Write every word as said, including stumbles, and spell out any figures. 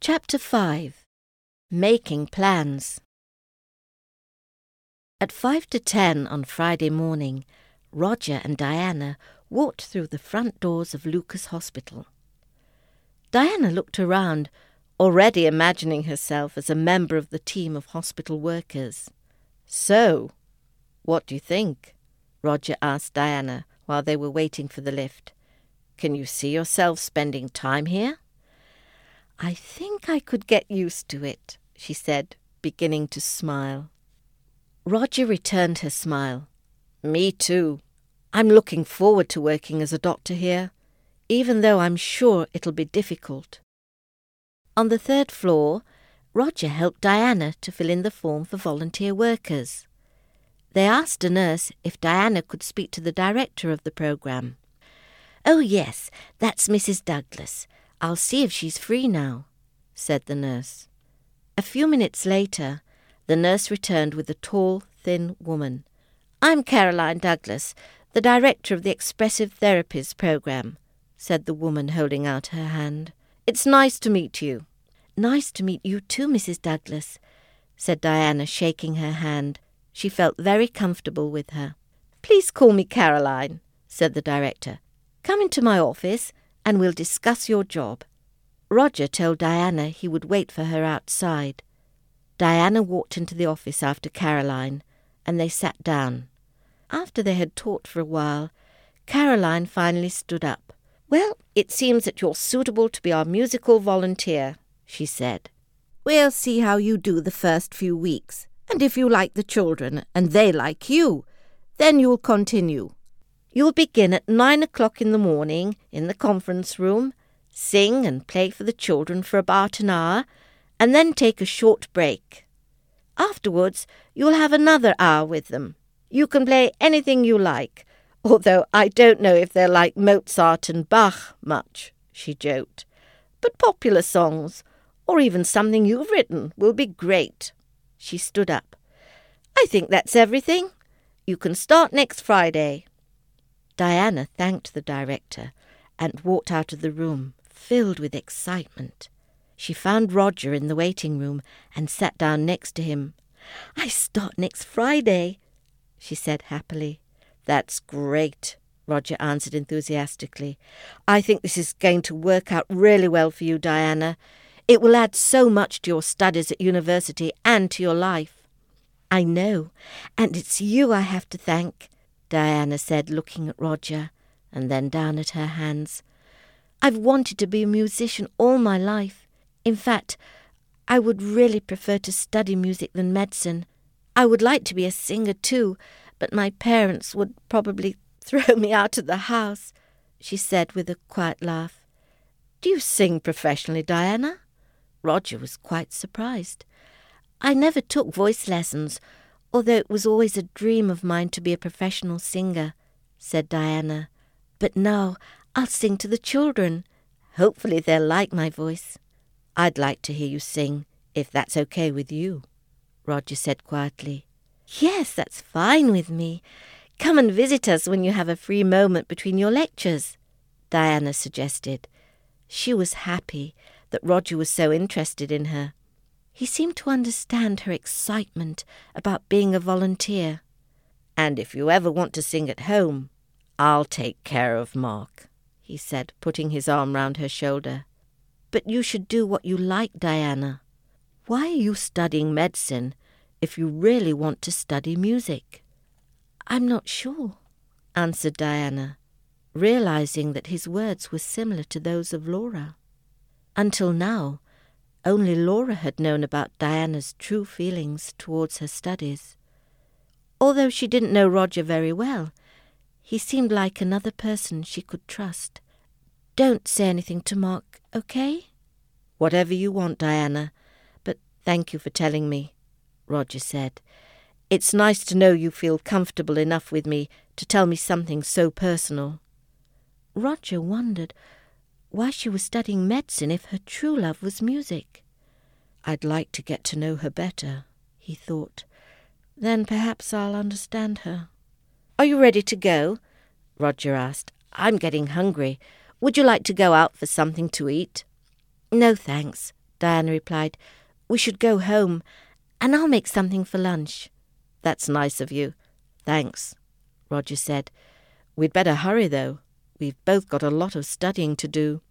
Chapter five. Making Plans. At five to ten on Friday morning, Roger and Diana walked through the front doors of Lucas Hospital. Diana looked around, already imagining herself as a member of the team of hospital workers. "So, what do you think?" Roger asked Diana while they were waiting for the lift. "Can you see yourself spending time here?" "I think I could get used to it," she said, beginning to smile. Roger returned her smile. "Me too. I'm looking forward to working as a doctor here, even though I'm sure it'll be difficult." On the third floor, Roger helped Diana to fill in the form for volunteer workers. They asked a nurse if Diana could speak to the director of the program. "Oh yes, that's Missus Douglas. I'll see if she's free now," said the nurse. A few minutes later, the nurse returned with a tall, thin woman. "I'm Caroline Douglas, the director of the Expressive Therapies program," said the woman, holding out her hand. "It's nice to meet you." "Nice to meet you too, Missus Douglas," said Diana, shaking her hand. She felt very comfortable with her. "Please call me Caroline," said the director. "Come into my office and we'll discuss your job." Roger told Diana he would wait for her outside. Diana walked into the office after Caroline, and they sat down. After they had talked for a while, Caroline finally stood up. "Well, it seems that you're suitable to be our musical volunteer," she said. "We'll see how you do the first few weeks, and if you like the children and they like you, then you'll continue. You'll begin at nine o'clock in the morning in the conference room, sing and play for the children for about an hour, and then take a short break. Afterwards, you'll have another hour with them. You can play anything you like, although I don't know if they'll like Mozart and Bach much," she joked. "But popular songs, or even something you've written, will be great." She stood up. "I think that's everything. You can start next Friday." Diana thanked the director and walked out of the room, filled with excitement. She found Roger in the waiting room and sat down next to him. "I start next Friday," she said happily. "That's great," Roger answered enthusiastically. "I think this is going to work out really well for you, Diana. It will add so much to your studies at university and to your life." "I know, and it's you I have to thank," Diana said, looking at Roger and then down at her hands. "I've wanted to be a musician all my life. In fact, I would really prefer to study music than medicine. I would like to be a singer too, but my parents would probably throw me out of the house," she said with a quiet laugh. "Do you sing professionally, Diana?" Roger was quite surprised. "I never took voice lessons, although it was always a dream of mine to be a professional singer," said Diana. "But now I'll sing to the children. Hopefully they'll like my voice." "I'd like to hear you sing, if that's okay with you," Roger said quietly. "Yes, that's fine with me. Come and visit us when you have a free moment between your lectures," Diana suggested. She was happy that Roger was so interested in her. He seemed to understand her excitement about being a volunteer. "And if you ever want to sing at home, I'll take care of Mark," he said, putting his arm round her shoulder. "But you should do what you like, Diana. Why are you studying medicine if you really want to study music?" "I'm not sure," answered Diana, realizing that his words were similar to those of Laura. Until now, only Laura had known about Diana's true feelings towards her studies. Although she didn't know Roger very well, he seemed like another person she could trust. "Don't say anything to Mark, okay?" "Whatever you want, Diana, but thank you for telling me," Roger said. "It's nice to know you feel comfortable enough with me to tell me something so personal." Roger wondered why she was studying medicine if her true love was music. "I'd like to get to know her better," he thought. "Then perhaps I'll understand her." "Are you ready to go?" Roger asked. "I'm getting hungry. Would you like to go out for something to eat?" "No, thanks. Diana replied. "We should go home, and I'll make something for lunch." "That's nice of you." "Thanks," Roger said. "We'd better hurry, though. We've both got a lot of studying to do."